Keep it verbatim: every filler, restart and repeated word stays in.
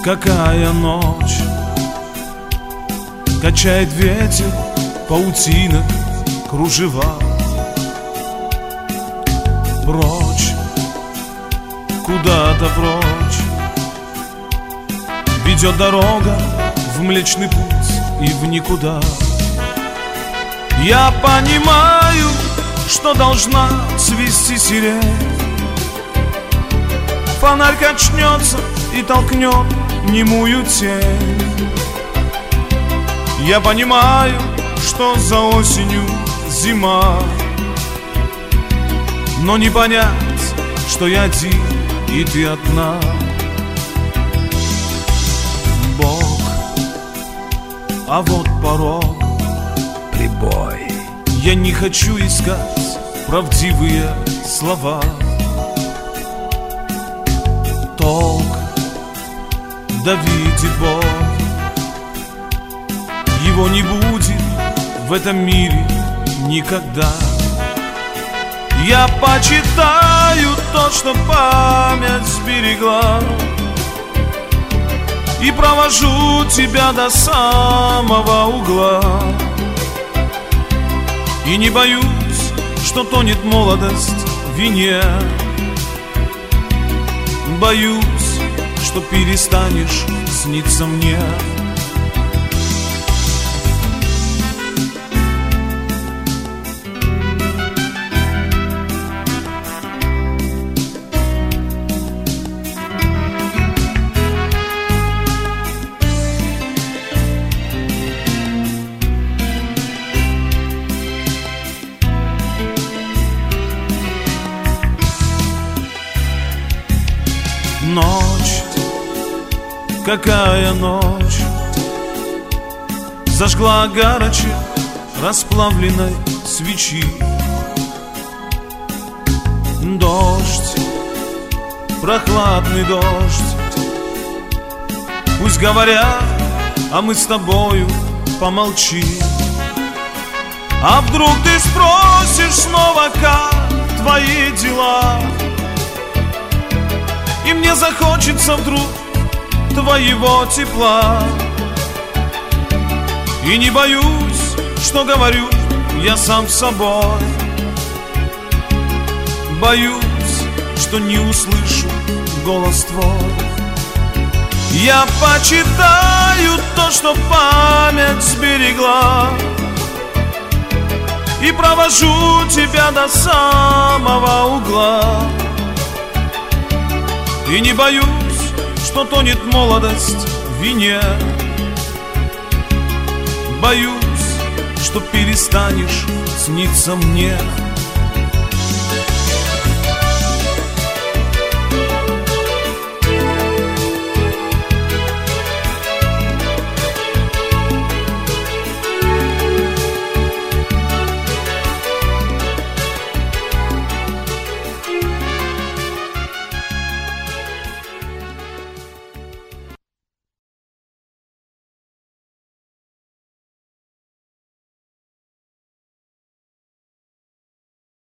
какая ночь, качает ветер паутинок кружева. Прочь, куда-то прочь ведет дорога в Млечный Путь и в никуда. Я понимаю, что должна свисти сирень. Фонарь качнется и толкнет немую тень. Я понимаю, что за осенью зима, но не понять, что я один и ты одна. Бог, а вот порог, прибой. Я не хочу искать правдивые слова. Толк, да видит Бог, его не будет в этом мире никогда. Я почитаю то, что память сберегла, и провожу тебя до самого угла. И не боюсь, что тонет молодость в вине. Боюсь, что перестанешь сниться мне. Ночь, какая ночь, зажгла огарочек расплавленной свечи. Дождь, прохладный дождь, пусть говорят, а мы с тобою помолчим. А вдруг ты спросишь снова, как твои дела? И мне захочется вдруг твоего тепла. И не боюсь, что говорю я сам с собой. Боюсь, что не услышу голос твой. Я почитаю то, что память сберегла, и провожу тебя до самого угла. И не боюсь, что тонет молодость в вине. Боюсь, что перестанешь сниться мне.